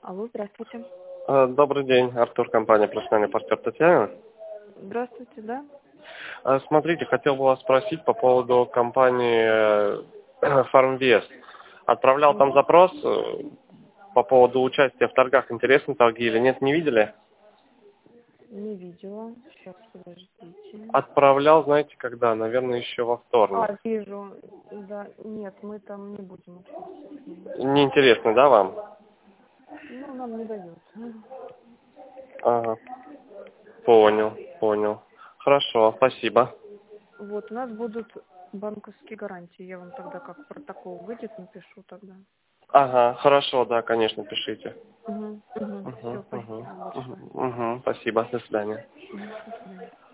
Алло, здравствуйте. Добрый день, Артур, компания «Профессиональный партнер» Татьяна. Здравствуйте, да? Смотрите, хотел бы вас спросить по поводу компании «Фармвест». Отправлял там запрос по поводу участия в торгах. Интересны торги или нет, не видели? Не видела. Сейчас, подождите. Отправлял, знаете, когда? Наверное, еще во вторник. Вижу. Да, нет, мы там не будем участвовать. Неинтересно, да, вам? Ну, нам не дают. Ага, понял. Хорошо, спасибо. Вот, у нас будут банковские гарантии. Я вам тогда как протокол выйдет, напишу тогда. Ага, хорошо, да, конечно, пишите. Все, спасибо большое. Спасибо, до свидания. До свидания.